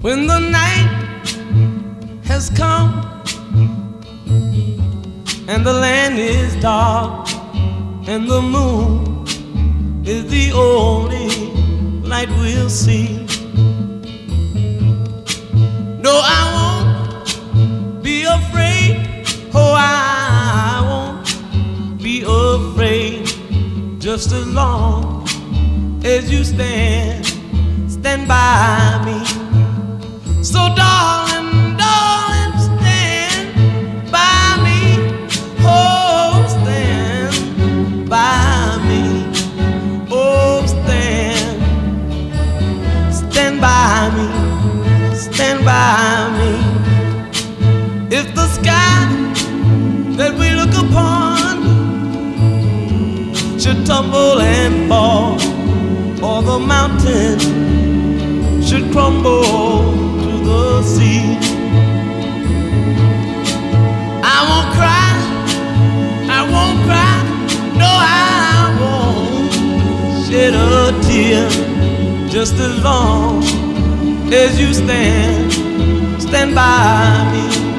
When the night has come and the land is dark and the moon is the only light we'll see. No, I won't be afraid. Oh, I won't be afraid. Just as long as you stand by me. So darling, darling, stand by me. Oh, stand by me. Oh, stand by me. Stand by me. If the sky that we look upon should tumble and fall, or the mountain should crumble to the sea, I won't cry, I won't cry, no, I won't shed a tear. Just as long as you stand by me.